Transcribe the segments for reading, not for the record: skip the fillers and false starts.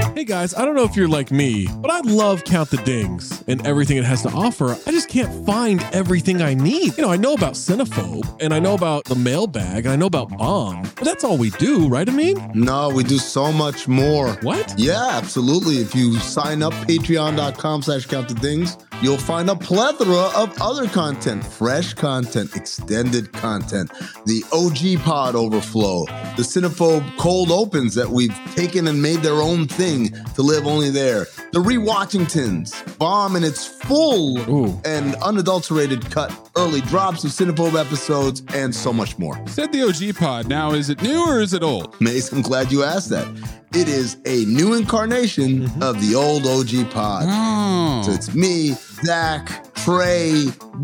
Hey guys, I don't know if you're like me, but I love Count the Dings and everything it has to offer. I just can't find everything I need. I know about Cinephobe, and I know about the mailbag, and I know about Bomb, but that's all we do, right, Amin? No, we do so much more. What? Yeah, absolutely. If you sign up, patreon.com/countthedings, you'll find a plethora of other content, fresh content, extended content, the OG Pod Overflow, the Cinephobe Cold Opens that we've taken and made their own thing to live only there, the Rewatchingtons, Bomb in its full and unadulterated cut, early drops of Cinephobe episodes, and so much more. You said the OG Pod. Now, is it new or is it old? Mace, I'm glad you asked that. It is a new incarnation of the old OG Pod. Oh. So it's me, Zach, Trey,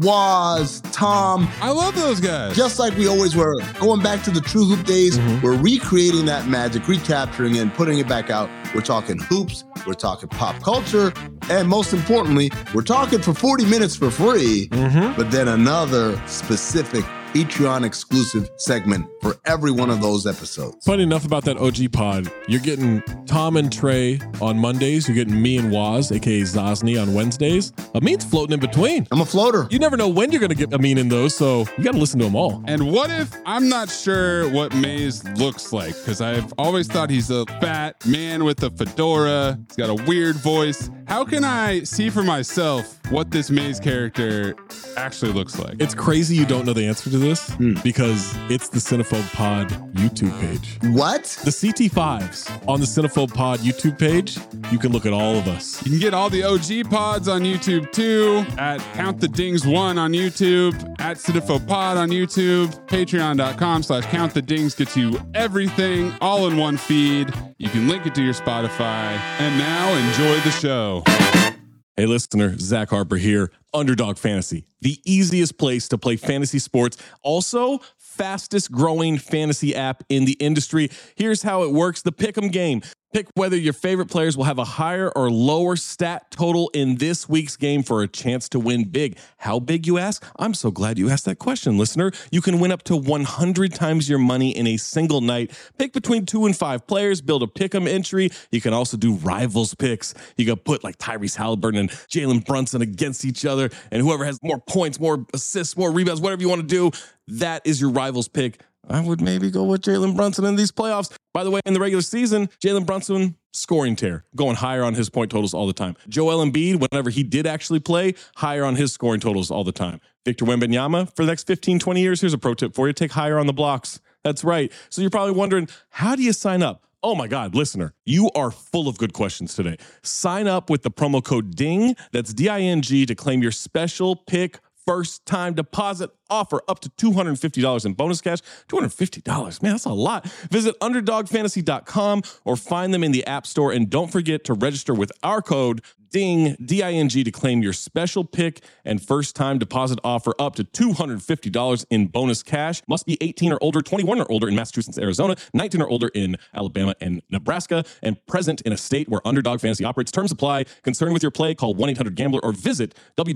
Waz, Tom. I love those guys. Just like we always were. Going back to the True Hoop days, we're recreating that magic, recapturing it, and putting it back out. We're talking hoops, we're talking pop culture, and most importantly, we're talking for 40 minutes for free, but then another specific Patreon exclusive segment for every one of those episodes. Funny enough about that OG Pod, you're getting Tom and Trey on Mondays, you're getting me and Waz, aka Zosny, on Wednesdays. Amin's floating in between. I'm a floater. You never know when you're going to get Amin in those, so you got to listen to them all. And what if I'm not sure what Maze looks like? Because I've always thought he's a fat man with a fedora. He's got a weird voice. How can I see for myself what this Maze character actually looks like? It's crazy you don't know the answer to this because it's the Cinephobe Pod YouTube page. What? The CT5s on the Cinephobe Pod YouTube page, you can look at all of us. You can get all the OG pods on YouTube too, at Count the Dings 1 on YouTube, at Cinephobe Pod on YouTube, patreon.com/Count the Dings gets you everything all in one feed. You can link it to your Spotify. And now enjoy the show. Hey listener, Zach Harper here, Underdog Fantasy, the easiest place to play fantasy sports. Also, fastest growing fantasy app in the industry. Here's how it works, the Pick'em game. Pick whether your favorite players will have a higher or lower stat total in this week's game for a chance to win big. How big, you ask? I'm so glad you asked that question, listener. You can win up to 100 times your money in a single night. Pick between 2 and 5 players, build a pick'em entry. You can also do rivals picks. You can put like Tyrese Halliburton and Jalen Brunson against each other, and whoever has more points, more assists, more rebounds, whatever you want to do, that is your rivals pick. I would maybe go with Jalen Brunson in these playoffs. By the way, in the regular season, Jalen Brunson, scoring tear, going higher on his point totals all the time. Joel Embiid, whenever he did actually play, higher on his scoring totals all the time. Victor Wembanyama, for the next 15, 20 years, here's a pro tip for you. Take higher on the blocks. That's right. So you're probably wondering, how do you sign up? Oh my God, listener, you are full of good questions today. Sign up with the promo code DING, that's D-I-N-G, to claim your special pick first time deposit offer up to $250 in bonus cash. $250, man, that's a lot. Visit underdogfantasy.com or find them in the App Store. And don't forget to register with our code DING, D-I-N-G, to claim your special pick and first time deposit offer up to $250 in bonus cash. Must be 18 or older, 21 or older in Massachusetts, Arizona, 19 or older in Alabama and Nebraska, and present in a state where Underdog Fantasy operates. Terms apply. Concerned with your play, call 1-800-GAMBLER or visit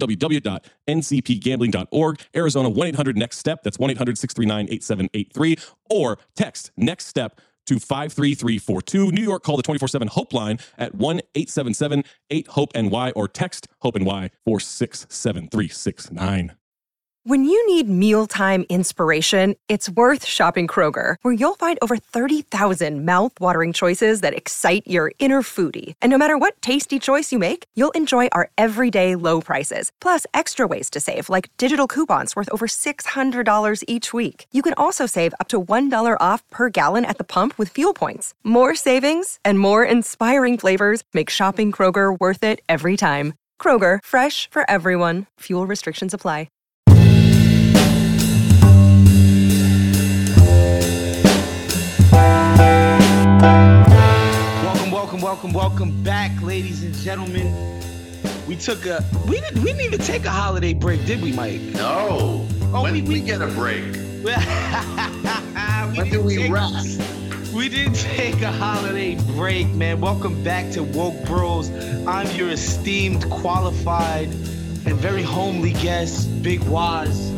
www.ncpgambling.org. Arizona 1-800-NEXT-STEP. That's 1-800-639-8783. Or text NEXT STEP to 53342. New York, call the 24/7 Hope line at 1-877-8-HOPE-NY or text HOPE-NY 467-369. When you need mealtime inspiration, it's worth shopping Kroger, where you'll find over 30,000 mouth-watering choices that excite your inner foodie. And no matter what tasty choice you make, you'll enjoy our everyday low prices, plus extra ways to save, like digital coupons worth over $600 each week. You can also save up to $1 off per gallon at the pump with fuel points. More savings and more inspiring flavors make shopping Kroger worth it every time. Kroger, fresh for everyone. Fuel restrictions apply. Welcome back, ladies and gentlemen. We didn't even take a holiday break, did we, Mike? No. When we get a break? When do we rest? We did take a holiday break, man. Welcome back to Woke Bros. I'm your esteemed, qualified, and very homely guest, Big Waz.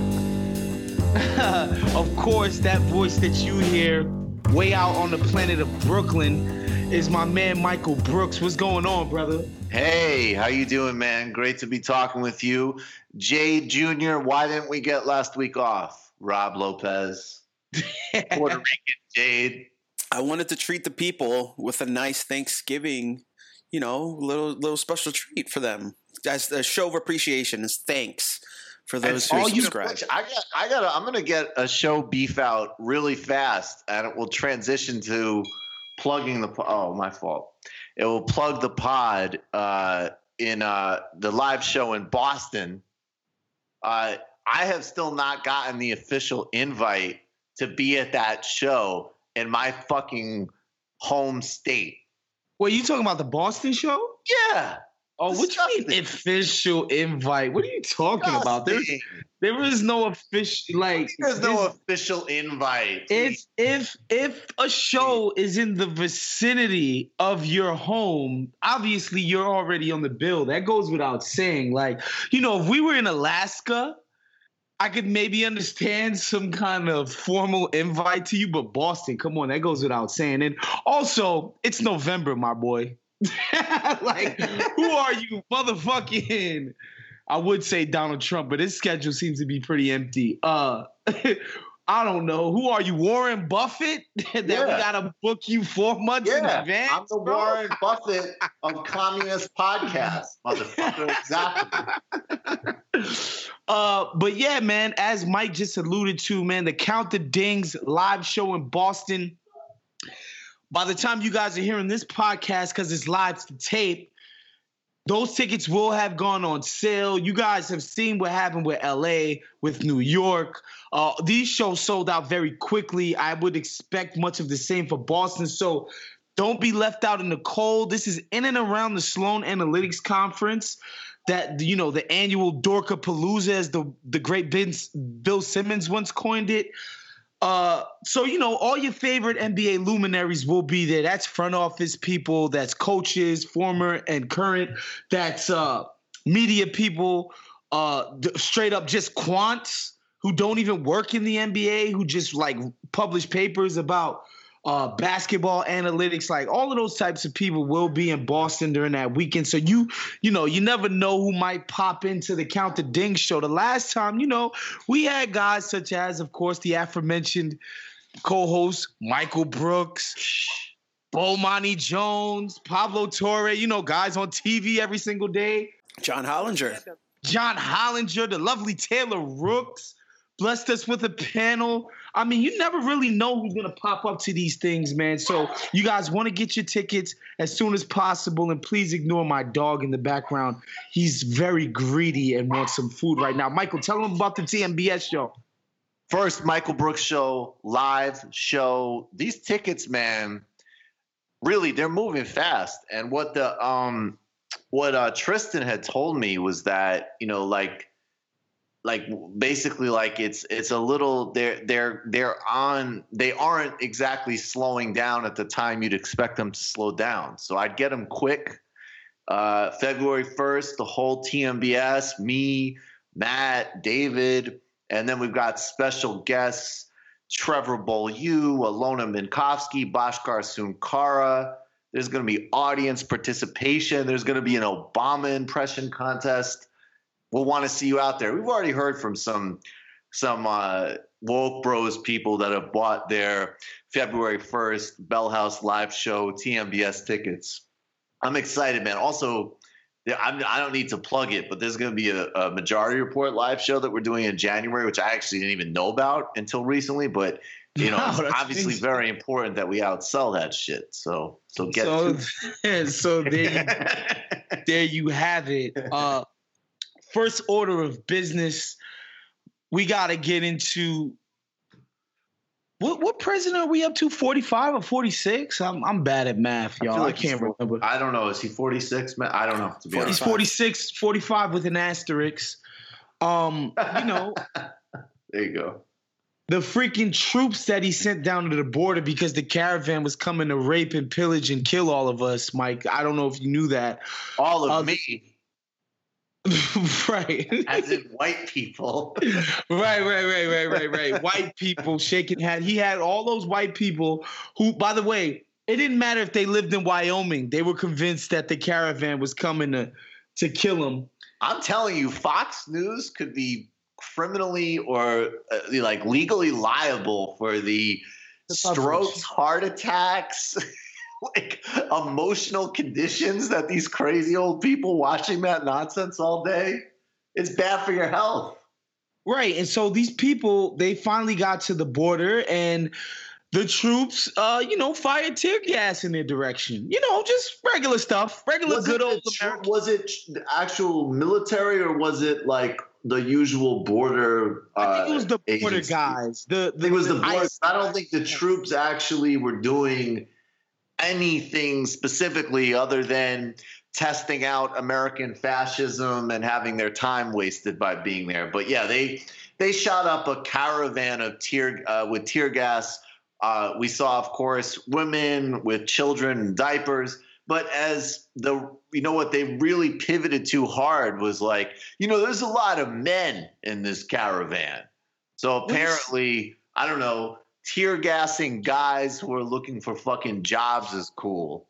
Of course, that voice that you hear way out on the planet of Brooklyn is my man Michael Brooks. What's going on, brother? Hey, how you doing, man? Great to be talking with you. Jade Jr., why didn't we get last week off? Rob Lopez. Puerto Rican Jade. I wanted to treat the people with a nice Thanksgiving, little special treat for them. As a show of appreciation, as thanks for those who subscribe. I'm gonna get a show beef out really fast, and it will transition to plugging the. Oh, my fault. It will plug the pod in the live show in Boston. I have still not gotten the official invite to be at that show in my fucking home state. Wait, you talking about the Boston show? Yeah. Oh, what you mean official invite? What are you talking about? There is no official There's no official invite. If a show is in the vicinity of your home, obviously you're already on the bill. That goes without saying. If we were in Alaska, I could maybe understand some kind of formal invite to you, but Boston, come on, that goes without saying. And also, it's November, my boy. Who are you, motherfucking? I would say Donald Trump, but his schedule seems to be pretty empty. I don't know. Who are you, Warren Buffett? We gotta book you 4 months in advance. I'm the Warren Buffett of communist podcast, motherfucker. Exactly. But yeah, man, as Mike just alluded to, man, the Count the Dings live show in Boston. By the time you guys are hearing this podcast, because it's live to tape, those tickets will have gone on sale. You guys have seen what happened with LA, with New York. These shows sold out very quickly. I would expect much of the same for Boston. So don't be left out in the cold. This is in and around the Sloan Analytics Conference, that, the annual Dorkapalooza, as the great Bill Simmons once coined it. So, all your favorite NBA luminaries will be there. That's front office people, that's coaches, former and current, that's media people, straight up just quants who don't even work in the NBA, who just publish papers about basketball analytics. All of those types of people will be in Boston during that weekend. So you never know who might pop into the Count the Ding show. The last time, we had guys such as, of course, the aforementioned co-host Michael Brooks, Bomani Jones, Pablo Torre, guys on TV every single day. John Hollinger, the lovely Taylor Rooks blessed us with a panel. I mean, you never really know who's going to pop up to these things, man. So you guys want to get your tickets as soon as possible. And please ignore my dog in the background. He's very greedy and wants some food right now. Michael, tell him about the TMBS show. First, Michael Brooks show, live show. These tickets, man, really, they're moving fast. And what Tristan had told me was that, basically it's a little, they aren't exactly slowing down at the time you'd expect them to slow down. So I'd get them quick. February 1st, the whole TMBS, me, Matt, David, and then we've got special guests, Trevor Beaulieu, Alona Minkowski, Bhaskar Sunkara. There's going to be audience participation. There's going to be an Obama impression contest. We'll want to see you out there. We've already heard from some Woke Bros people that have bought their February 1st Bell House live show TMBS tickets. I'm excited, man. Also, I don't need to plug it, but there's going to be a Majority Report live show that we're doing in January, which I actually didn't even know about until recently. But it's obviously very important that we outsell that shit. So there you have it. First order of business, we got to get into what president are we up to? 45 or 46? I'm bad at math, y'all. I can't remember. I don't know. Is he 46? Man, I don't know. To be honest, he's 46, 45 with an asterisk. There you go. The freaking troops that he sent down to the border because the caravan was coming to rape and pillage and kill all of us, Mike. I don't know if you knew that. All of me. Right. As in white people. Right. White people shaking hand. He had all those white people who, by the way, It didn't matter if they lived in Wyoming. They were convinced that the caravan was coming to kill them. I'm telling you, Fox News could be criminally or like legally liable for the strokes, heart attacks, like emotional conditions that these crazy old people watching that nonsense all day. It's bad for your health. Right. And so these people, they finally got to the border, and the troops, fired tear gas in their direction. Just regular stuff, good old American. Was it actual military, or was it like the usual border? I think it was the border agency guys. It was the border. I don't think the troops actually were doing anything specifically other than testing out American fascism and having their time wasted by being there. But yeah, they shot up a caravan of with tear gas. We saw, of course, women with children in diapers. But what they really pivoted too hard was like, there's a lot of men in this caravan. So apparently, I don't know, tear gassing guys who are looking for fucking jobs is cool.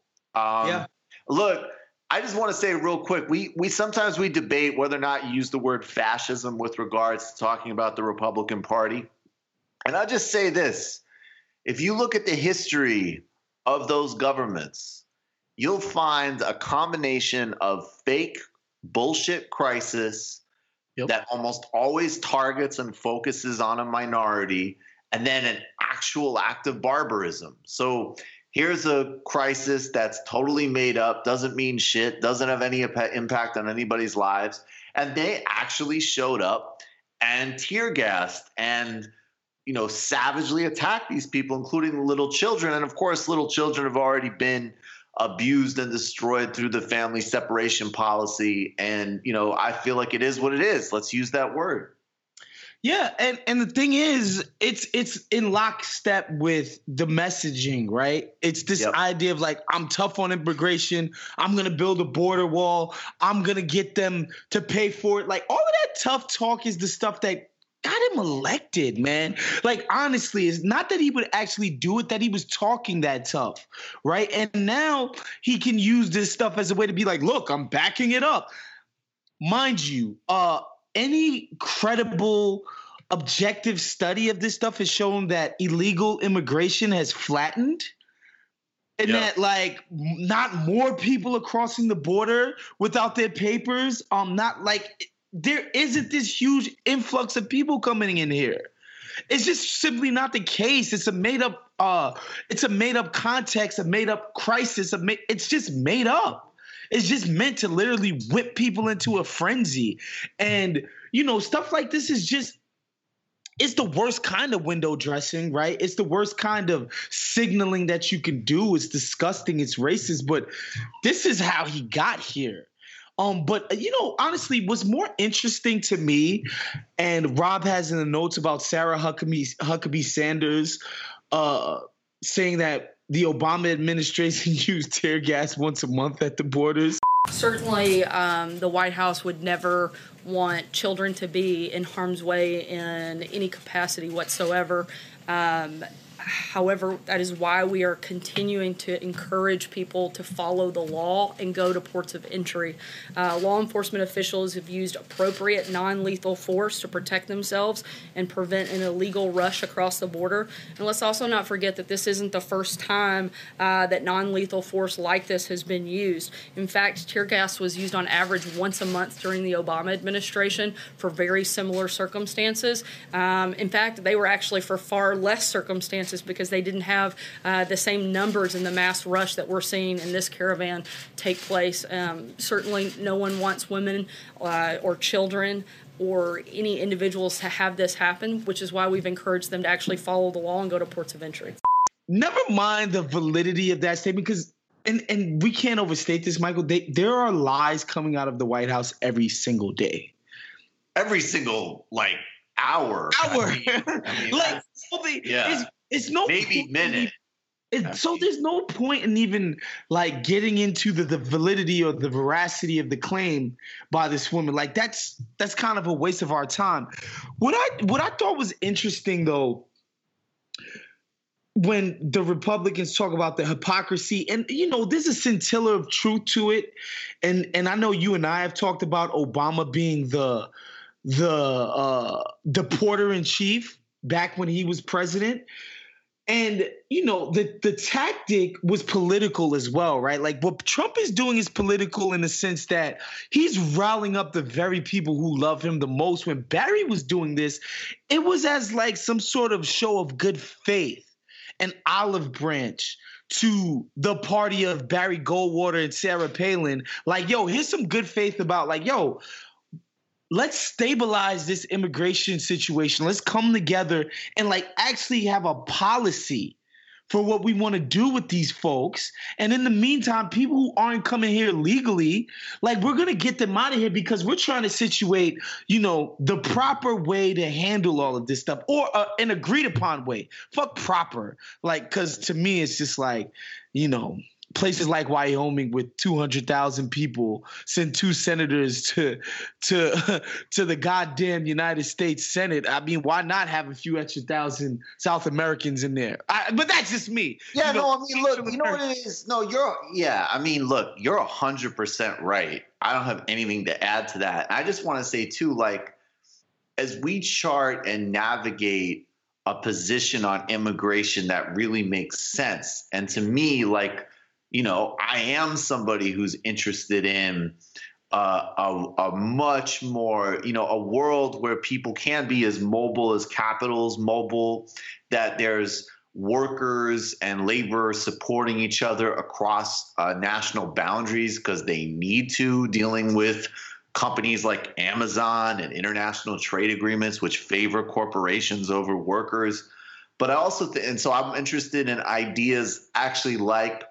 Look, I just want to say real quick, we sometimes debate whether or not you use the word fascism with regards to talking about the Republican Party. And I'll just say this. If you look at the history of those governments, you'll find a combination of fake bullshit crisis that almost always targets and focuses on a minority, and then an actual act of barbarism. So here's a crisis that's totally made up, doesn't mean shit, doesn't have any impact on anybody's lives. And they actually showed up and tear gassed and, savagely attacked these people, including little children. And of course, little children have already been abused and destroyed through the family separation policy. And, I feel like it is what it is. Let's use that word. Yeah, and the thing is, it's in lockstep with the messaging, right? It's this idea of like, I'm tough on immigration. I'm going to build a border wall. I'm going to get them to pay for it. Like, all of that tough talk is the stuff that got him elected, man. Like, honestly, it's not that he would actually do it, that he was talking that tough, right? And now he can use this stuff as a way to be like, look, I'm backing it up. Mind you, any credible, objective study of this stuff has shown that illegal immigration has flattened, and that like not more people are crossing the border without their papers. Not like there isn't this huge influx of people coming in here. It's just simply not the case. It's a made up. It's a made up context, a made up crisis. It's just made up. It's just meant to literally whip people into a frenzy. And, stuff like this is just, it's the worst kind of window dressing, right? It's the worst kind of signaling that you can do. It's disgusting. It's racist. But this is how he got here. But, honestly, what's more interesting to me, and Rob has in the notes about Sarah Huckabee Sanders saying that the Obama administration used tear gas once a month at the borders. Certainly, the White House would never want children to be in harm's way in any capacity whatsoever. However, that is why we are continuing to encourage people to follow the law and go to ports of entry. Law enforcement officials have used appropriate non-lethal force to protect themselves and prevent an illegal rush across the border. And let's also not forget that this isn't the first time that non-lethal force like this has been used. In fact, tear gas was used on average once a month during the Obama administration for very similar circumstances. In fact, they were actually for far less circumstances because they didn't have the same numbers in the mass rush that we're seeing in this caravan take place. Certainly no one wants women or children or any individuals to have this happen, which is why we've encouraged them to actually follow the law and go to ports of entry. Never mind the validity of that statement, because and we can't overstate this, Michael. There are lies coming out of the White House every single day. Every single, hour. It's no maybe minute. So there's no point in even getting into the validity or the veracity of the claim by this woman. That's kind of a waste of our time. What I thought was interesting though, when the Republicans talk about the hypocrisy, and there's a scintilla of truth to it, and I know you and I have talked about Obama being the deporter in chief back when he was president. And, the tactic was political as well, right? Like what Trump is doing is political in the sense that he's riling up the very people who love him the most. When Barry was doing this, it was as like some sort of show of good faith, an olive branch to the party of Barry Goldwater and Sarah Palin. Like, yo, here's some good faith about like, yo, let's stabilize this immigration situation. Let's come together and like actually have a policy for what we want to do with these folks. And in the meantime, people who aren't coming here legally, like we're going to get them out of here because we're trying to situate, the proper way to handle all of this stuff, or an agreed upon way. Fuck proper. Like, because to me, it's just like, places like Wyoming with 200,000 people send 2 senators to the goddamn United States Senate. I mean, why not have a few extra thousand South Americans in there? But that's just me. Yeah, look, you know what it is? No, look, you're 100% right. I don't have anything to add to that. I just want to say too, like, as we chart and navigate a position on immigration that really makes sense. And to me, like, I am somebody who's interested in a much more, a world where people can be as mobile as capital's mobile, that there's workers and labor supporting each other across national boundaries because they need to, dealing with companies like Amazon and international trade agreements, which favor corporations over workers. But I also and so I'm interested in ideas actually like,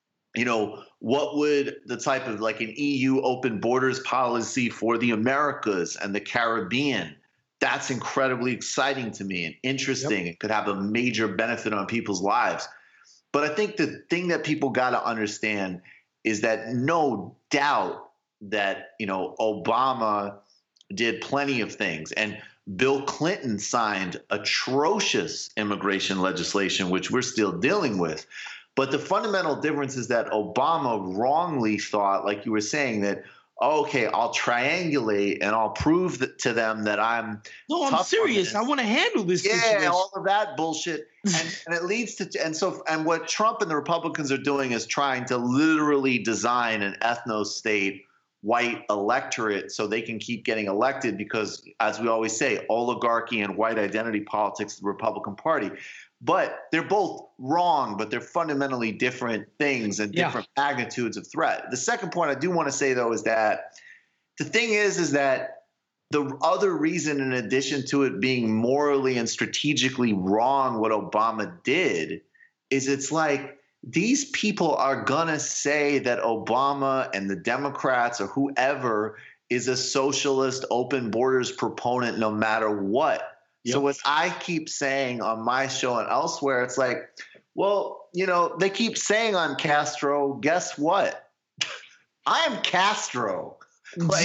what would the type of like an EU open borders policy for the Americas and the Caribbean? That's incredibly exciting to me and interesting. Yep. It could have a major benefit on people's lives. But I think the thing that people got to understand is that no doubt that, Obama did plenty of things, and Bill Clinton signed atrocious immigration legislation, which we're still dealing with. But the fundamental difference is that Obama wrongly thought, like you were saying, that, okay, I'll triangulate and I'll prove to them that I'm No, I'm serious. I want to handle this situation. Yeah, all of that bullshit. And it leads to – and what Trump and the Republicans are doing is trying to literally design an ethno-state white electorate so they can keep getting elected because, as we always say, oligarchy and white identity politics, the Republican Party. But they're both wrong, but they're fundamentally different things and different magnitudes of threat. The second point I do want to say, though, is that the thing is that the other reason, in addition to it being morally and strategically wrong what Obama did, is it's like these people are going to say that Obama and the Democrats or whoever is a socialist open borders proponent no matter what. Yep. So as I keep saying on my show and elsewhere, it's like, well, they keep saying I'm Castro. Guess what? I am Castro. Like,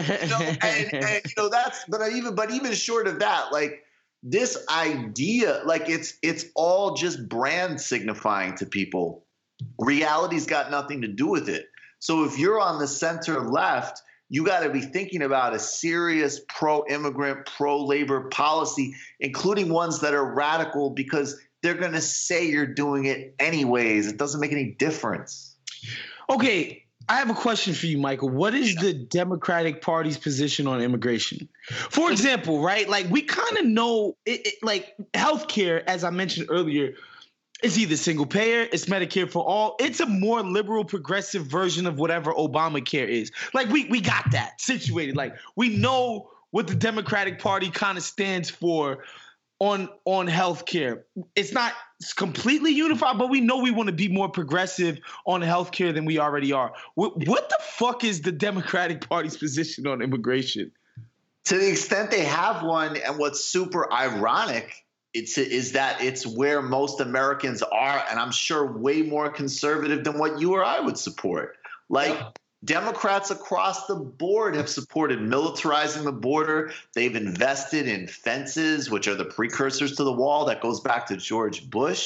that's, but even short of that, like this idea, like it's all just brand signifying to people. Reality's got nothing to do with it. So if you're on the center left, you got to be thinking about a serious pro-immigrant, pro-labor policy, including ones that are radical because they're going to say you're doing it anyways. It doesn't make any difference. Okay, I have a question for you, Michael. What is the Democratic Party's position on immigration? For example, right? Like we kind of know, like healthcare, as I mentioned earlier, it's either single payer, it's Medicare for all. It's a more liberal, progressive version of whatever Obamacare is. Like we got that situated. Like we know what the Democratic Party kind of stands for on healthcare. It's not completely unified, but we know we want to be more progressive on healthcare than we already are. What the fuck is the Democratic Party's position on immigration? To the extent they have one, and what's super ironic is that it's where most Americans are, and I'm sure way more conservative than what you or I would support. Like Democrats across the board have supported militarizing the border. They've invested in fences, which are the precursors to the wall. That goes back to George Bush.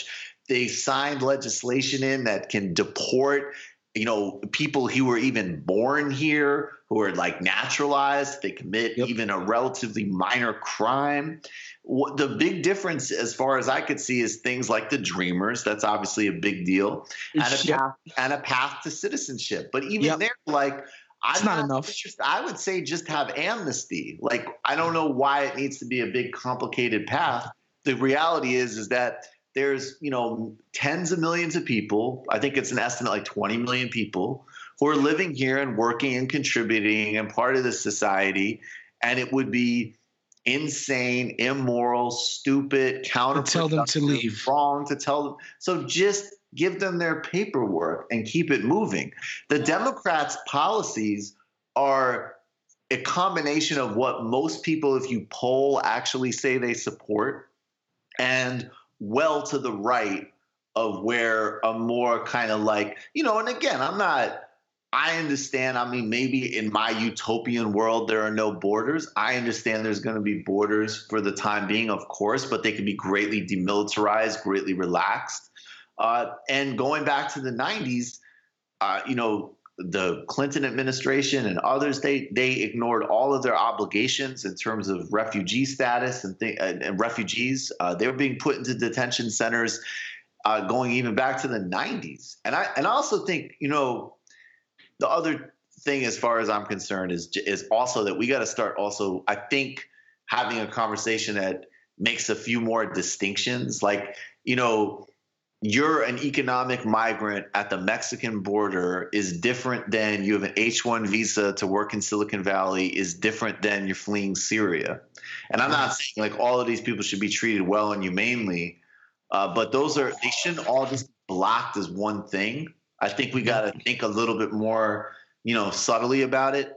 they signed legislation in that can deport, people who were even born here, who are like naturalized. They commit even a relatively minor crime. The big difference, as far as I could see, is things like the Dreamers. That's obviously a big deal, and a path to citizenship. But even there, like, it's not enough. I would say just have amnesty. Like, I don't know why it needs to be a big, complicated path. The reality is that there's, tens of millions of people. I think it's an estimate like 20 million people who are living here and working and contributing and part of this society. And it would be insane, immoral, stupid, counterproductive, tell them to leave. Wrong to tell them. So just give them their paperwork and keep it moving. The Democrats' policies are a combination of what most people, if you poll, actually say they support, and well to the right of where a more kind of like, and again, I understand. I mean, maybe in my utopian world, there are no borders. I understand there's going to be borders for the time being, of course, but they can be greatly demilitarized, greatly relaxed. And going back to the 90s, the Clinton administration and others, they ignored all of their obligations in terms of refugee status and refugees. They were being put into detention centers going even back to the 90s. And I also think, the other thing, as far as I'm concerned, is also that we got to start also, I think, having a conversation that makes a few more distinctions. Like, you're an economic migrant at the Mexican border is different than you have an H-1 visa to work in Silicon Valley is different than you're fleeing Syria. And I'm not saying like all of these people should be treated well and humanely, but they shouldn't all just be blocked as one thing. I think we got to think a little bit more, subtly about it.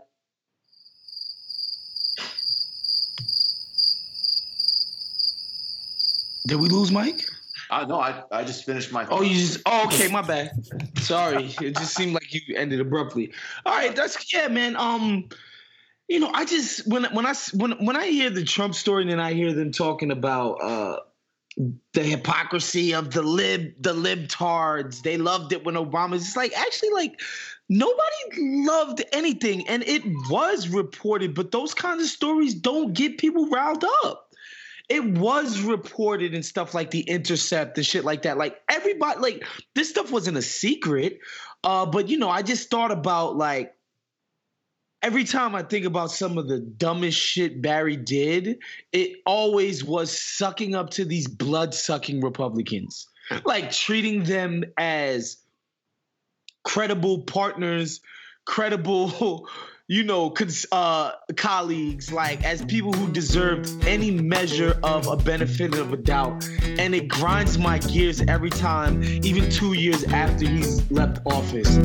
Did we lose Mike? No, I just finished my. Oh, okay, my bad. Sorry, it just seemed like you ended abruptly. All right, man. I just when I hear the Trump story and then I hear them talking about the hypocrisy of the libtards. They loved it when Obama. It's like actually like nobody loved anything, and it was reported, but those kinds of stories don't get people riled up. It was reported and stuff like The Intercept and shit like that. Like everybody, like this stuff wasn't a secret. But I just thought about like every time I think about some of the dumbest shit Barry did, it always was sucking up to these blood-sucking Republicans, like treating them as credible partners, credible colleagues, like as people who deserved any measure of a benefit of a doubt. And it grinds my gears every time, even 2 years after he's left office.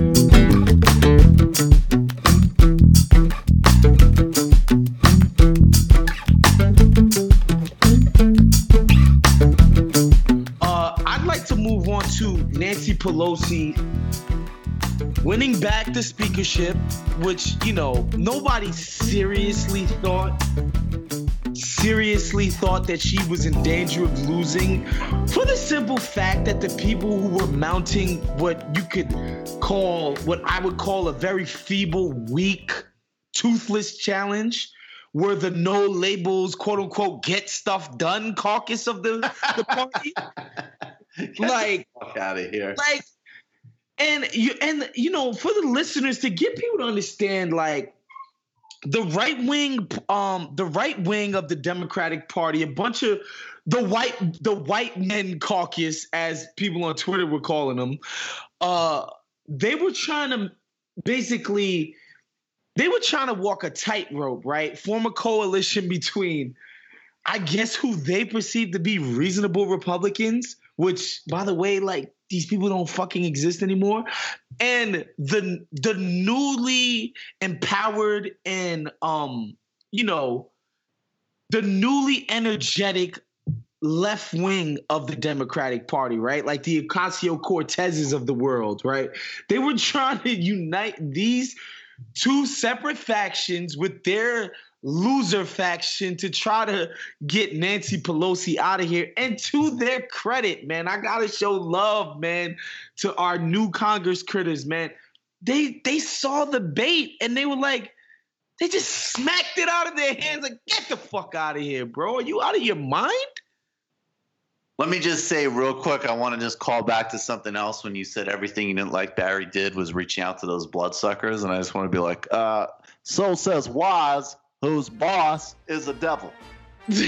I'd like to move on to Nancy Pelosi winning back the speakership, which, nobody seriously thought that she was in danger of losing, for the simple fact that the people who were mounting what I would call a very feeble, weak, toothless challenge were the no labels, quote unquote, get stuff done caucus of the party. Get the fuck out of here. Like, And for the listeners, to get people to understand, like the right wing of the Democratic Party, a bunch of the white men caucus, as people on Twitter were calling them, they were trying to walk a tightrope, right? Form a coalition between, I guess, who they perceive to be reasonable Republicans, which, by the way, like, these people don't fucking exist anymore, and the newly empowered and the newly energetic left wing of the Democratic Party, right? Like the Ocasio-Cortezes of the world, right? They were trying to unite these two separate factions with their loser faction to try to get Nancy Pelosi out of here. And to their credit, man, I gotta show love, man, to our new Congress critters, man. They saw the bait and they were like, they just smacked it out of their hands. Like, get the fuck out of here, bro. Are you out of your mind? Let me just say real quick, I want to just call back to something else when you said everything you didn't like Barry did was reaching out to those bloodsuckers. And I just want to be like, so says Waz, whose boss is a devil. Who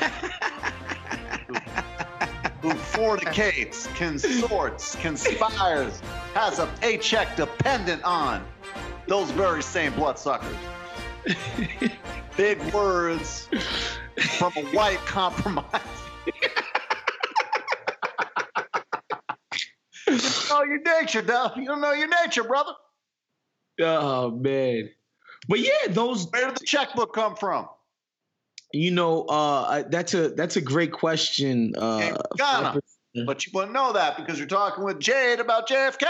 fornicates, consorts, conspires, has a paycheck dependent on those very same bloodsuckers. Big words from a white compromise. You don't know your nature, Duff. You don't know your nature, brother. Oh, man. But yeah, those. Where did the checkbook come from? You know, that's a great question. Ghana. But you wouldn't know that because you're talking with Jade about JFK.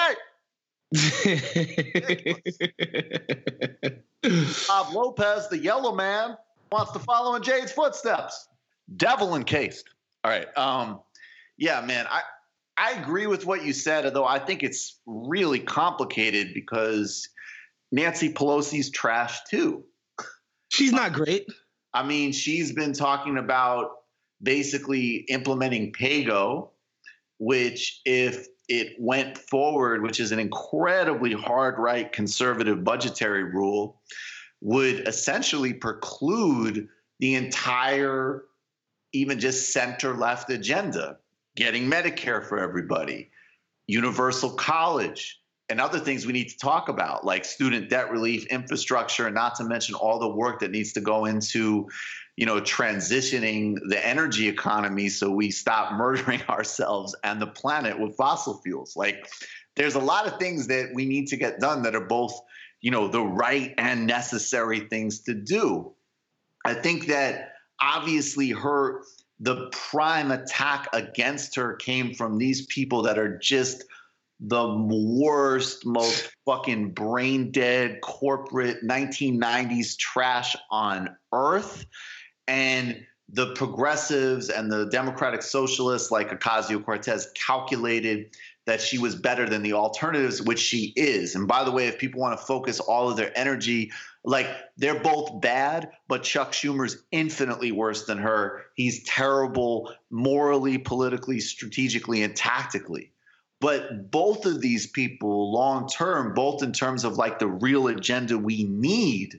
Bob Lopez, the yellow man, wants to follow in Jade's footsteps. Devil encased. All right. Yeah, man. I agree with what you said, although I think it's really complicated because Nancy Pelosi's trash too. She's not great. I mean, she's been talking about basically implementing PAYGO, which if it went forward, which is an incredibly hard right conservative budgetary rule, would essentially preclude the entire, even just center-left agenda. Getting Medicare for everybody, universal college, and other things we need to talk about, like student debt relief, infrastructure, and not to mention all the work that needs to go into, you know, transitioning the energy economy so we stop murdering ourselves and the planet with fossil fuels. Like, there's a lot of things that we need to get done that are both, you know, the right and necessary things to do. I think that obviously the prime attack against her came from these people that are just the worst, most fucking brain dead corporate 1990s trash on earth. And the progressives and the Democratic Socialists like Ocasio-Cortez calculated that she was better than the alternatives, which she is. And by the way, if people want to focus all of their energy, like, they're both bad, but Chuck Schumer's infinitely worse than her. He's terrible morally, politically, strategically, and tactically. But both of these people long term, both in terms of like the real agenda we need,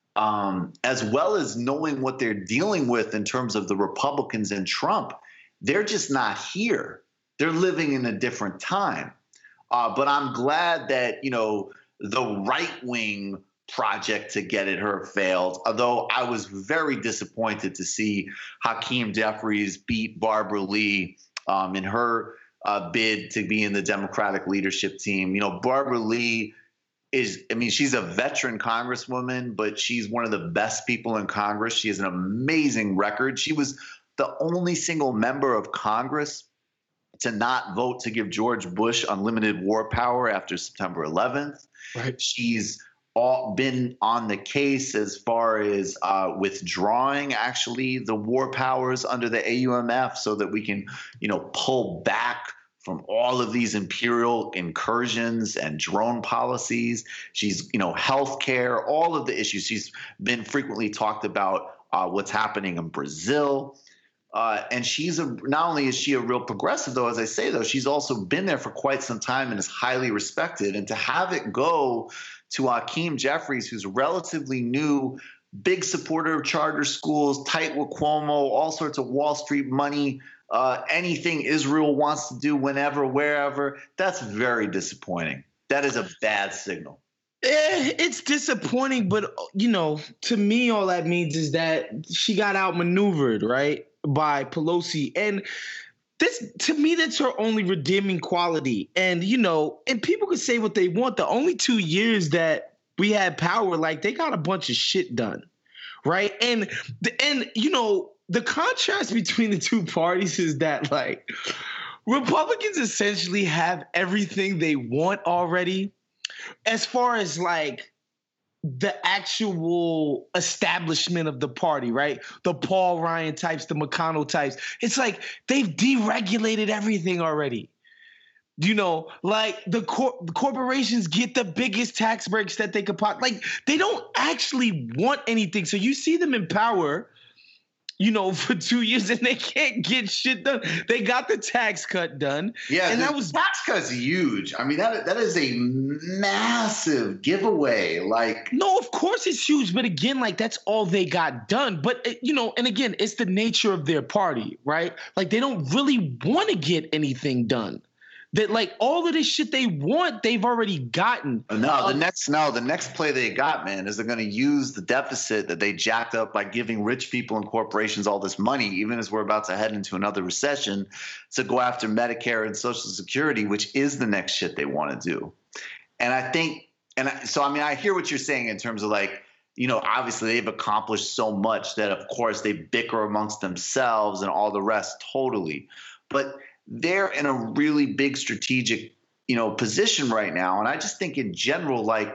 as well as knowing what they're dealing with in terms of the Republicans and Trump, they're just not here. They're living in a different time. But I'm glad that, you know, the right wing project to get at her failed, although I was very disappointed to see Hakeem Jeffries beat Barbara Lee in her bid to be in the Democratic leadership team. You know, Barbara Lee she's a veteran congresswoman, but she's one of the best people in Congress. She has an amazing record. She was the only single member of Congress to not vote to give George Bush unlimited war power after September 11th. Right. She's been on the case as far as withdrawing actually the war powers under the AUMF so that we can, you know, pull back from all of these imperial incursions and drone policies. She's, you know, healthcare, all of the issues. She's been frequently talked about what's happening in Brazil. And she's not only is she a real progressive, though, as I say, though, she's also been there for quite some time and is highly respected. And to have it go to Hakeem Jeffries, who's relatively new, big supporter of charter schools, tight with Cuomo, all sorts of Wall Street money, anything Israel wants to do whenever, wherever, that's very disappointing. That is a bad signal. It's disappointing, but, you know, to me, all that means is that she got outmaneuvered, right, by Pelosi. And this, to me, that's her only redeeming quality. And, you know, and people can say what they want. The only 2 years that we had power, like, they got a bunch of shit done, right? And you know, the contrast between the two parties is that, like, Republicans essentially have everything they want already as far as, like, the actual establishment of the party, right? The Paul Ryan types, the McConnell types. It's like they've deregulated everything already. You know, like the corporations get the biggest tax breaks that they could like they don't actually want anything. So you see them in power, you know, for 2 years and they can't get shit done. They got the tax cut done. Yeah, and that was tax cut's huge. I mean, that is a massive giveaway. Like, no, of course it's huge, but again, like that's all they got done. But you know, and again, it's the nature of their party, right? Like they don't really want to get anything done. That like all of this shit they want, they've already gotten. No, the next play they got, man, is they're going to use the deficit that they jacked up by giving rich people and corporations all this money, even as we're about to head into another recession, to go after Medicare and Social Security, which is the next shit they want to do. And I think, so I mean, I hear what you're saying in terms of like, you know, obviously they've accomplished so much that of course they bicker amongst themselves and all the rest totally, but they're in a really big strategic, you know, position right now. And I just think in general, like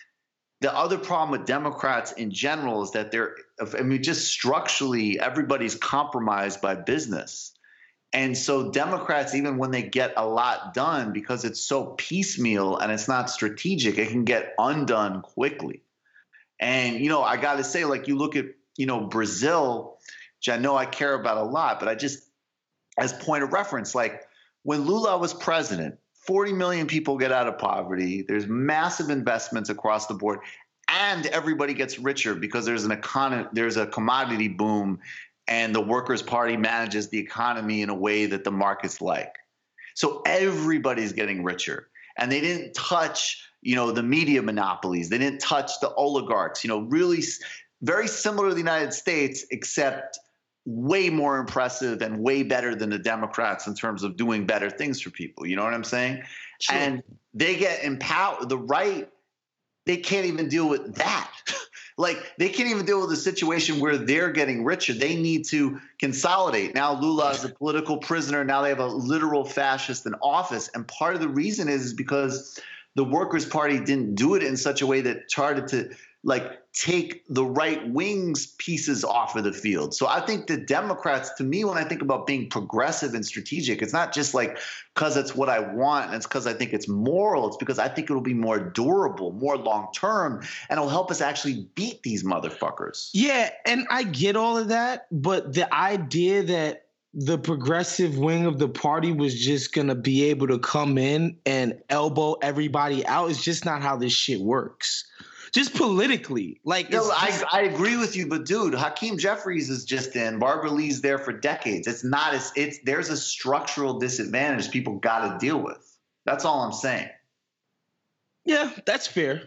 the other problem with Democrats in general is that just structurally, everybody's compromised by business. And so Democrats, even when they get a lot done, because it's so piecemeal and it's not strategic, it can get undone quickly. And, you know, I got to say, like, you look at, you know, Brazil, which I know I care about a lot, but I just, as point of reference, like when Lula was president, 40 million people get out of poverty. There's massive investments across the board, and everybody gets richer because there's a commodity boom, and the Workers' Party manages the economy in a way that the markets like. So everybody's getting richer, and they didn't touch, you know, the media monopolies. They didn't touch the oligarchs. You know, really very similar to the United States, except way more impressive and way better than the Democrats in terms of doing better things for people. You know what I'm saying? Sure. And they get empowered. The right, they can't even deal with that. Like they can't even deal with a situation where they're getting richer. They need to consolidate. Now Lula is a political prisoner. Now they have a literal fascist in office. And part of the reason is because the Workers' Party didn't do it in such a way that started to like take the right wing's pieces off of the field. So I think the Democrats, to me, when I think about being progressive and strategic, it's not just like because it's what I want and it's because I think it's moral. It's because I think it'll be more durable, more long term, and it'll help us actually beat these motherfuckers. Yeah, and I get all of that, but the idea that the progressive wing of the party was just going to be able to come in and elbow everybody out is just not how this shit works. Just politically. Like, no, I agree with you, but dude, Hakeem Jeffries is just in. Barbara Lee's there for decades. There's a structural disadvantage people got to deal with. That's all I'm saying. Yeah, that's fair.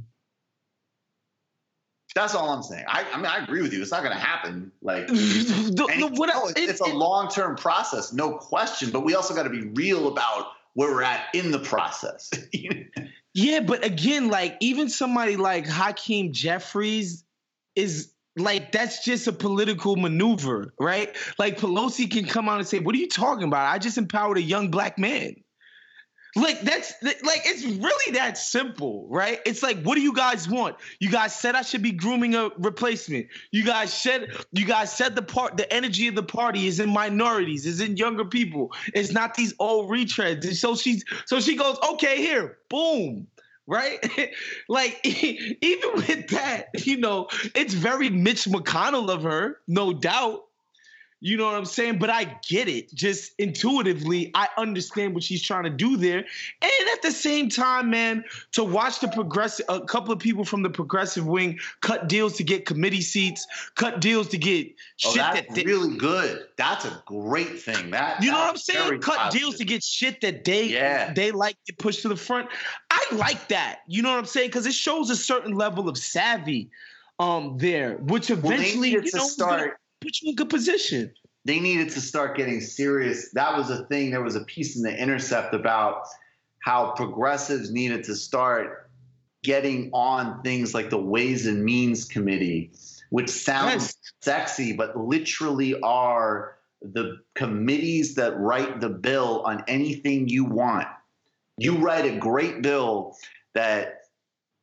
That's all I'm saying. I mean, I agree with you. It's not going to happen. Like, it's a long-term process, no question. But we also got to be real about where we're at in the process. Yeah, but again, like even somebody like Hakeem Jeffries is like, that's just a political maneuver, right? Like Pelosi can come out and say, what are you talking about? I just empowered a young black man. Like it's really that simple, right? It's like, what do you guys want? You guys said I should be grooming a replacement. You guys said the energy of the party is in minorities, is in younger people. It's not these old retreads. And so she goes, okay, here, boom. Right? Like, even with that, you know, it's very Mitch McConnell of her, no doubt. You know what I'm saying? But I get it. Just intuitively, I understand what she's trying to do there. And at the same time, man, to watch a couple of people from the progressive wing cut deals to get committee seats, cut deals to get shit that's really good. That's a great thing. You know what I'm saying? Cut deals to get shit that they like to push to the front. I like that. You know what I'm saying? Because it shows a certain level of savvy there, which eventually put you in a good position. They needed to start getting serious. That was a thing. There was a piece in The Intercept about how progressives needed to start getting on things like the Ways and Means Committee, which sounds sexy, but literally are the committees that write the bill on anything you want. You write a great bill that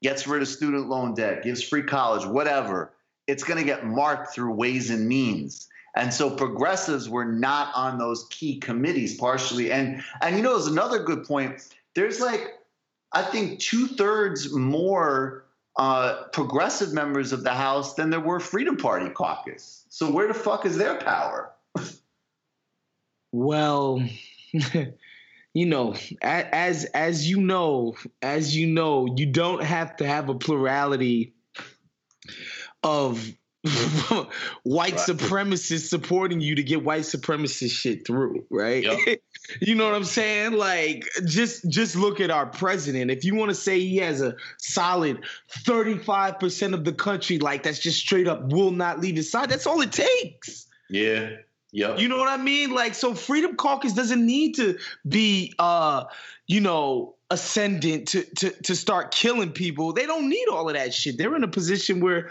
gets rid of student loan debt, gives free college, whatever, it's going to get marked through Ways and Means. And so progressives were not on those key committees partially. And there's another good point. There's I think 2/3 more progressive members of the House than there were Freedom Party caucus. So where the fuck is their power? Well, as you know, you don't have to have a plurality of white supremacists supporting you to get white supremacist shit through, right? Yep. You know what I'm saying? Just look at our president. If you want to say he has a solid 35% of the country, that's just straight up will not leave his side, that's all it takes. Yeah. Yep. You know what I mean? So Freedom Caucus doesn't need to be, ascendant to start killing people. They don't need all of that shit. They're in a position where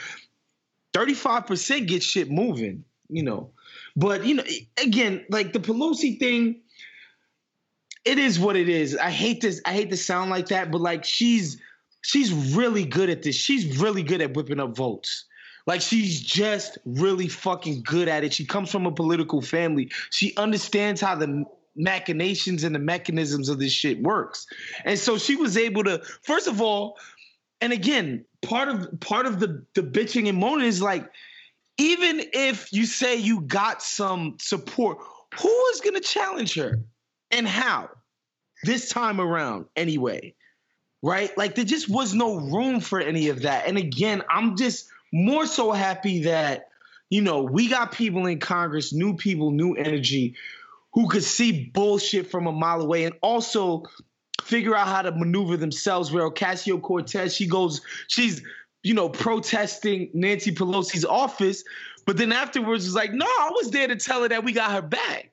35% gets shit moving, But, again, the Pelosi thing, it is what it is. I hate to sound like that, but she's really good at this. She's really good at whipping up votes. She's just really fucking good at it. She comes from a political family. She understands how the machinations and the mechanisms of this shit works. And so she was able to, first of all, and again, part of the bitching and moaning is even if you say you got some support, who is going to challenge her and how this time around anyway, right? There just was no room for any of that. And again, I'm just more so happy that, we got people in Congress, new people, new energy, who could see bullshit from a mile away and also figure out how to maneuver themselves. Where Ocasio-Cortez, she's protesting Nancy Pelosi's office, but then afterwards is no, I was there to tell her that we got her back.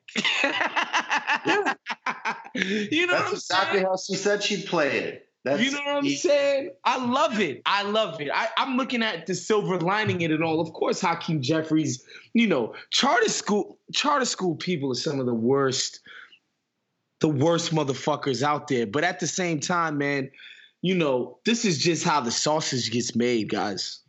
Yeah. That's exactly how she said she'd play it. You know what I'm saying? I love it. I'm looking at the silver lining in it all. Of course, Hakeem Jeffries, charter school people are some of the worst motherfuckers out there. But at the same time, man, this is just how the sausage gets made, guys.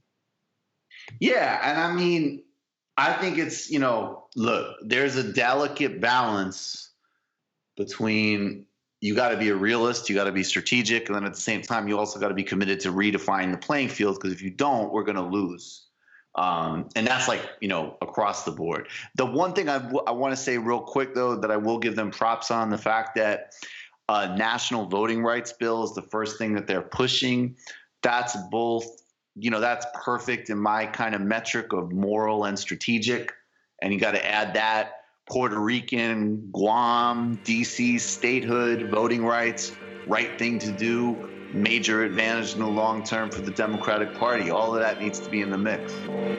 Yeah, and I think it's, look, there's a delicate balance between you got to be a realist, you got to be strategic, and then at the same time, you also got to be committed to redefine the playing field, because if you don't, we're going to lose. And that's across the board. The one thing I want to say real quick, though, that I will give them props on, the fact that national voting rights bill is the first thing that they're pushing. That's both, that's perfect in my kind of metric of moral and strategic. And you got to add that. Puerto Rican, Guam, DC, statehood, voting rights, right thing to do, major advantage in the long term for the Democratic Party. All of that needs to be in the mix.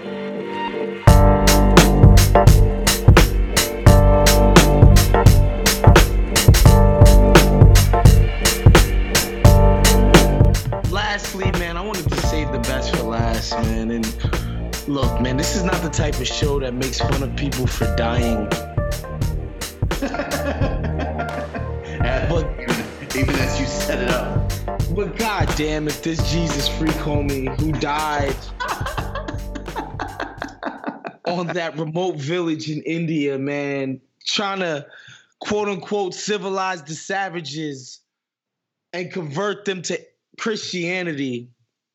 Lastly, man, I wanted to save the best for last, man. And look, man, this is not the type of show that makes fun of people for dying. But even as you set it up. But goddamn, if this Jesus freak homie who died on that remote village in India, man, trying to quote unquote civilize the savages and convert them to Christianity,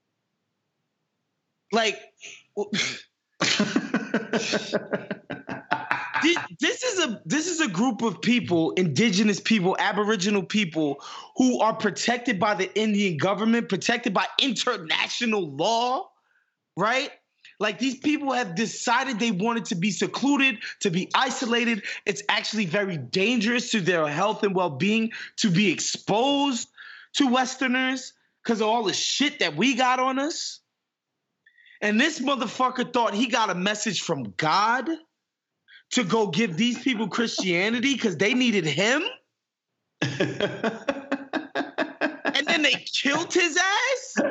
This is a group of people, indigenous people, Aboriginal people, who are protected by the Indian government, protected by international law, right? These people have decided they wanted to be secluded, to be isolated. It's actually very dangerous to their health and well-being to be exposed to Westerners because of all the shit that we got on us. And this motherfucker thought he got a message from God to go give these people Christianity because they needed him? And then they killed his ass?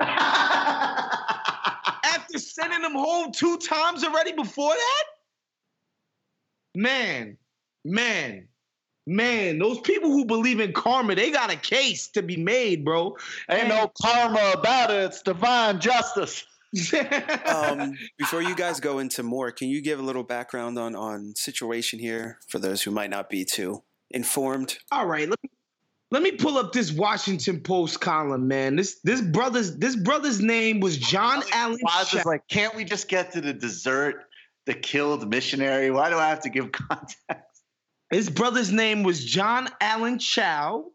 After sending him home 2 times already before that? Man. man, those people who believe in karma, they got a case to be made, bro. Ain't no karma about it. It's divine justice. Before you guys go into more, can you give a little background on situation here for those who might not be too informed? All right, let me pull up this Washington Post column, man. This brother's name was John Allen. I was like, can't we just get to the dessert, the killed missionary? Why do I have to give context? His brother's name was John Allen Chau.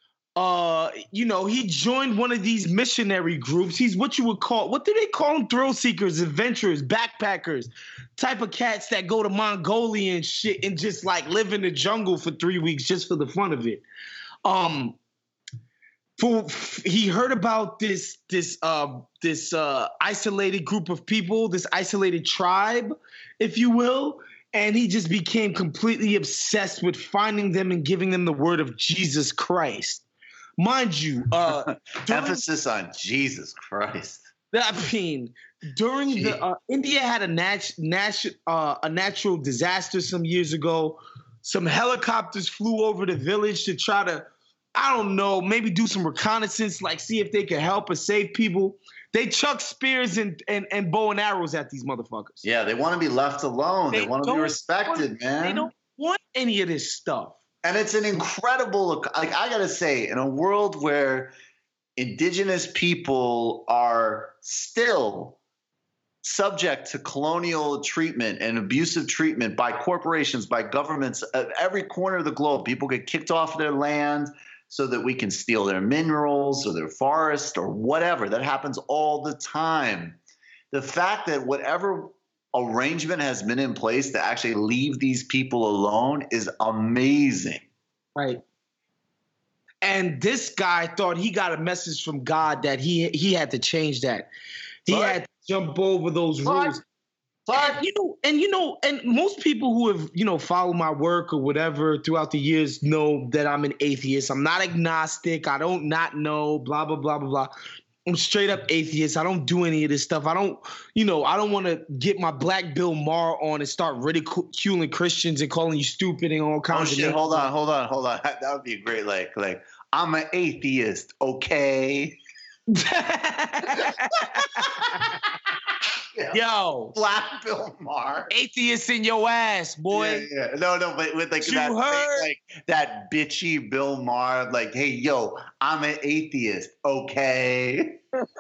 He joined one of these missionary groups. He's what do they call them? Thrill seekers, adventurers, backpackers, type of cats that go to Mongolia and shit and just like live in the jungle for 3 weeks just for the fun of it. He heard about this isolated group of people, this isolated tribe, if you will, and he just became completely obsessed with finding them and giving them the word of Jesus Christ. Mind you, emphasis on Jesus Christ. I mean, during the India had a natural disaster some years ago. Some helicopters flew over the village to try to, I don't know, maybe do some reconnaissance, like see if they could help or save people. They chuck spears and bow and arrows at these motherfuckers. Yeah, they want to be left alone. They want to be respected, man. They don't want any of this stuff. And it's an incredible, like I gotta say, in a world where indigenous people are still subject to colonial treatment and abusive treatment by corporations, by governments at every corner of the globe. People get kicked off their land so that we can steal their minerals or their forest or whatever. That happens all the time. The fact that whatever arrangement has been in place to actually leave these people alone is amazing. Right. And this guy thought he got a message from God that he had to change that. He had to jump over those rules. And most people who have, followed my work or whatever throughout the years know that I'm an atheist. I'm not agnostic. I don't not know, blah, blah, blah, blah, blah. I'm straight up atheist. I don't do any of this stuff. I don't want to get my Black Bill Maher on and start ridiculing Christians and calling you stupid and all kinds of shit. Hold on. That would be great. Like I'm an atheist, okay? Yo, Black Bill Maher, atheist in your ass, boy. Yeah. No, but with like that, like that bitchy Bill Maher, like, hey, yo, I'm an atheist, okay?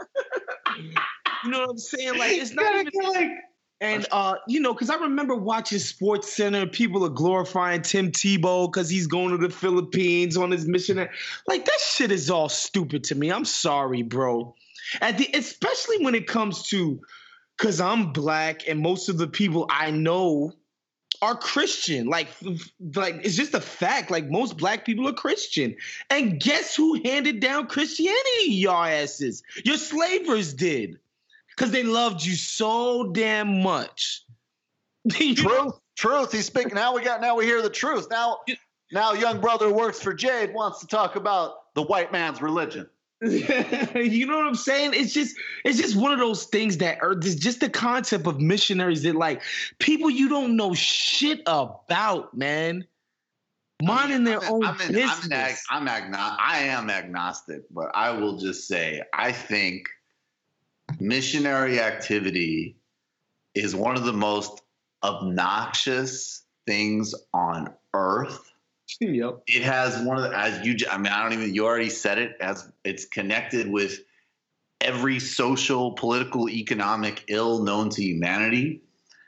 You know what I'm saying? Like, it's not even like. And because I remember watching Sports Center, people are glorifying Tim Tebow because he's going to the Philippines on his mission. Like, that shit is all stupid to me. I'm sorry, bro. Especially when it comes to. Because I'm Black and most of the people I know are Christian. Like it's just a fact. Like most Black people are Christian. And guess who handed down Christianity, y'all asses? Your slavers did. Because they loved you so damn much. Truth. He's speaking. Now we hear the truth. Now young brother who works for Jade wants to talk about the white man's religion. You know what I'm saying? It's just one of those things that are just the concept of missionaries that like people you don't know shit about, man. Minding their own business. I am agnostic, but I will just say I think missionary activity is one of the most obnoxious things on earth. Yep. It has one of the, you already said it, as it's connected with every social, political, economic ill known to humanity.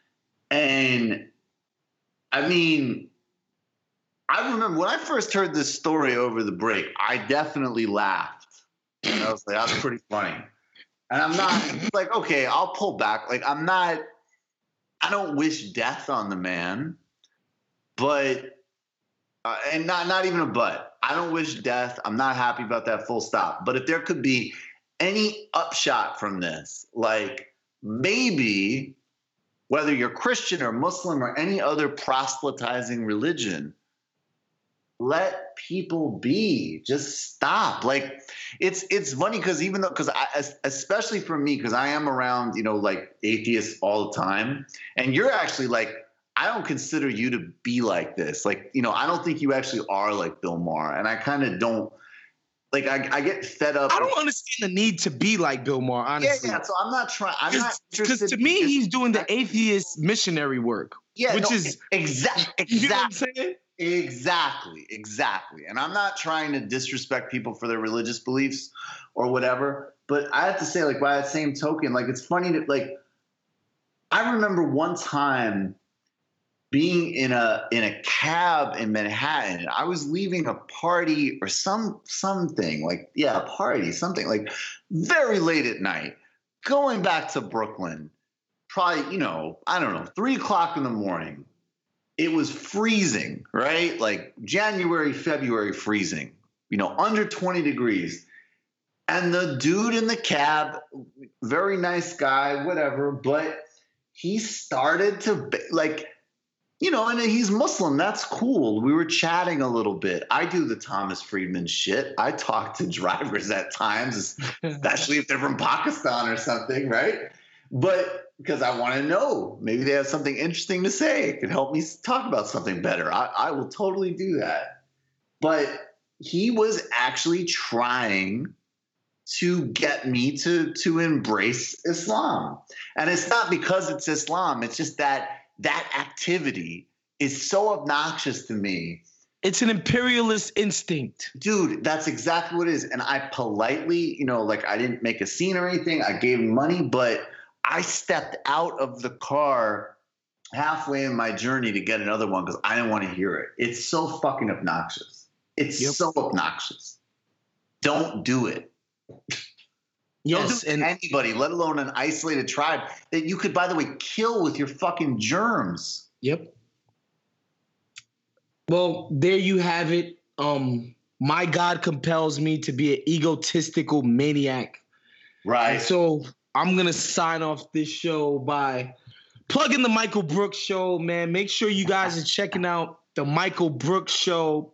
And I mean, I remember when I first heard this story over the break, I definitely laughed. And I was like, that's pretty funny. And I'm not like, okay, I'll pull back. Like, I don't wish death on the man, but and not even a but. I don't wish death. I'm not happy about that, full stop. But if there could be any upshot from this, like maybe whether you're Christian or Muslim or any other proselytizing religion, let people be. Just stop. Like it's funny because especially for me, because I am around, like atheists all the time, and you're actually like I don't consider you to be like this. Like, you know, I don't think you actually are like Bill Maher. And I kind of don't, like, I get fed up. I don't understand the need to be like Bill Maher, honestly. Yeah, so I'm not trying. Because to me, he's doing the atheist missionary work. Yeah, which is exactly. You know what I'm saying? Exactly. And I'm not trying to disrespect people for their religious beliefs or whatever. But I have to say, like, by that same token, like, it's funny that, like, I remember one time being in a cab in Manhattan. I was leaving a party or something like, a party, something like very late at night, going back to Brooklyn, probably, you know, I don't know, 3:00 in the morning. It was freezing, right? Like January, February freezing, you know, under 20 degrees. And the dude in the cab, very nice guy, whatever, but he started to like, you know, and he's Muslim. That's cool. We were chatting a little bit. I do the Thomas Friedman shit. I talk to drivers at times, especially if they're from Pakistan or something, right? But because I want to know, maybe they have something interesting to say. It could help me talk about something better. I will totally do that. But he was actually trying to get me to embrace Islam. And it's not because it's Islam. It's just that activity is so obnoxious to me. It's an imperialist instinct. Dude, that's exactly what it is. And I politely, you know, like I didn't make a scene or anything. I gave him money, but I stepped out of the car halfway in my journey to get another one because I didn't want to hear it. It's so fucking obnoxious. It's so obnoxious. Don't do it. Yes, don't do it to anybody, let alone an isolated tribe that you could, by the way, kill with your fucking germs. Yep. Well, there you have it. My God compels me to be an egotistical maniac. Right. And so I'm going to sign off this show by plugging the Michael Brooks Show, man. Make sure you guys are checking out the Michael Brooks Show,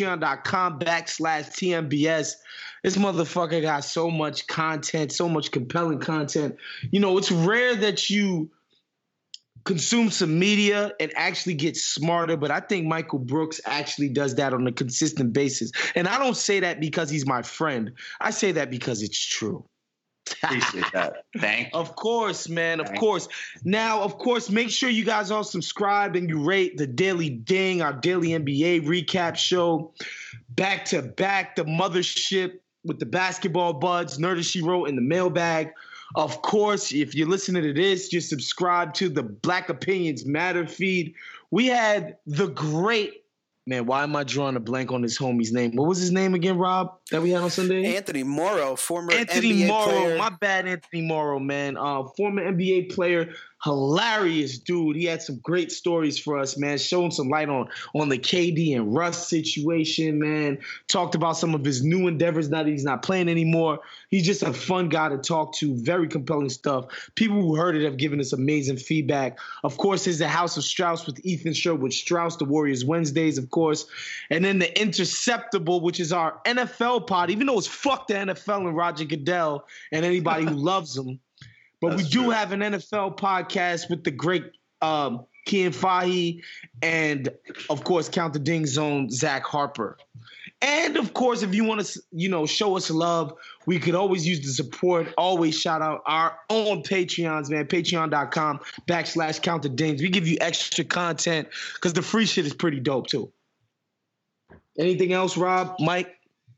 patreon.com/TMBS. This motherfucker got so much content, so much compelling content. You know, it's rare that you consume some media and actually get smarter, but I think Michael Brooks actually does that on a consistent basis. And I don't say that because he's my friend. I say that because it's true. Appreciate that. Thank you. Of course, man. Of course. Now, of course, make sure you guys all subscribe and you rate the Daily Ding, our daily NBA recap show. Back to back, the mothership with the basketball buds, Nerdy She Wrote in the mailbag. Of course, if you're listening to this, just subscribe to the Black Opinions Matter feed. We had the great, man, why am I drawing a blank on this homie's name? What was his name again, Rob, that we had on Sunday? Anthony Morrow, former Anthony NBA Morrow, player. my bad, Anthony Morrow, man. Former NBA player, hilarious dude. He had some great stories for us, man. Showing some light on the KD and Russ situation, man. Talked about some of his new endeavors now that he's not playing anymore. He's just a fun guy to talk to. Very compelling stuff. People who heard it have given us amazing feedback. Of course, there's the House of Strauss with Ethan Sherwood Strauss, the Warriors Wednesdays, of course. And then the Interceptable, which is our NFL pod, even though it's fuck the NFL and Roger Goodell and anybody who loves them. But we do have an NFL podcast with the great Kian Fahy and, of course, Count the Ding Zone, Zach Harper. And, of course, if you want to, you know, show us love, we could always use the support. Always shout out our own Patreons, man. Patreon.com/Count the Dings. We give you extra content because the free shit is pretty dope, too. Anything else, Rob, Mike?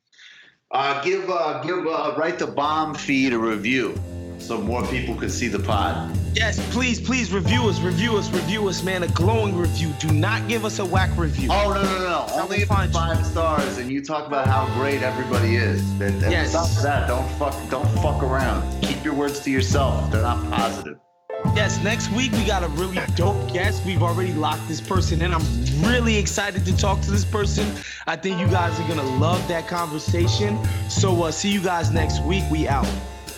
Give Write the Bomb feed a review so more people can see the pod. Yes, please review us, man. A glowing review. Do not give us a whack review. Oh, no. Only 5 stars, and you talk about how great everybody is. Yes. Stop that. Don't fuck around. Keep your words to yourself. They're not positive. Yes, next week we got a really dope guest. We've already locked this person in. I'm really excited to talk to this person. I think you guys are going to love that conversation. So see you guys next week. We out.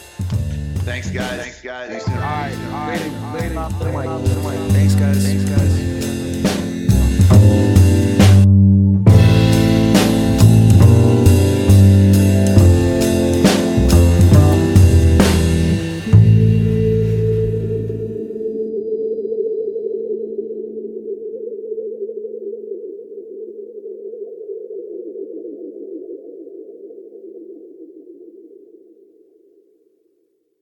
Thanks, guys. All right. Later. Thanks, guys.